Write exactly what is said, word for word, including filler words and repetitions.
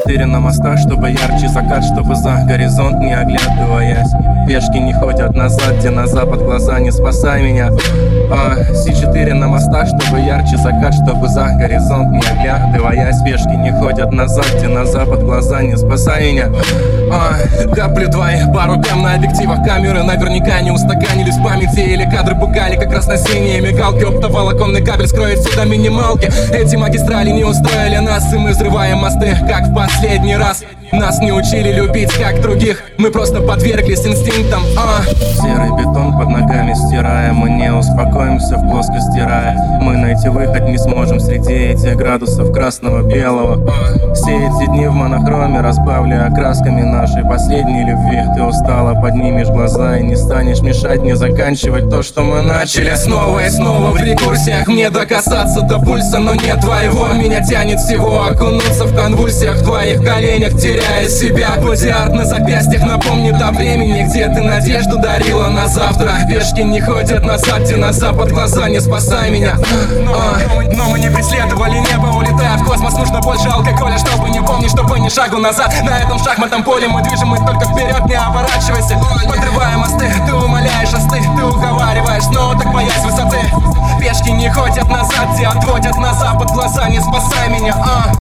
четыре на мостах, чтобы ярче закат, чтобы за горизонт не оглядываясь. Пешки не ходят назад, где на запад глаза, не спасай меня. а, Си четыре на мостах, чтобы ярче закат, чтобы за горизонт не оглядываясь. Пешки не ходят назад, где на запад глаза, не спасай меня. а, Капли твои, пару кэм на объективах камеры наверняка не устаканились в памяти, или кадры пугали, как красно-синие мигалки. Оптоволоконный кабель скроет сюда минималки. Эти магистрали не устроили нас, и мы взрываем мосты, как в последний раз. Нас не учили любить, как других, мы просто подверглись инстинктам. а. Серый бетон под ногами стирая, мы не успокоимся в плоскости рая. Мы найти выход не сможем среди этих градусов красного-белого. Все эти дни в монохроме разбавля окрасками нашей последней любви. Ты устала, поднимешь глаза и не станешь мешать мне заканчивать то, что мы начали. Снова и снова в рекурсиях мне докасаться до пульса, но нет твоего. Меня тянет всего окунуться в конвульсиях в твоих коленях, теряя себя. Бодиарт на запястьях напомнит о времени, где ты надежду дарила на завтра. Пешки не ходят назад, где на запад глаза, не спасай меня. а. Но мы не преследовали небо, улетая в космос. Нужно больше алкоголя, чтобы не помнить, чтобы ни шагу назад. На этом шахматном поле мы движем, мы только вперед, не оборачивайся. Подрывая мосты, ты умоляешь остыть, ты уговариваешь, но так боясь высоты. Пешки не ходят назад, где отводят на запад глаза, не спасай меня. а.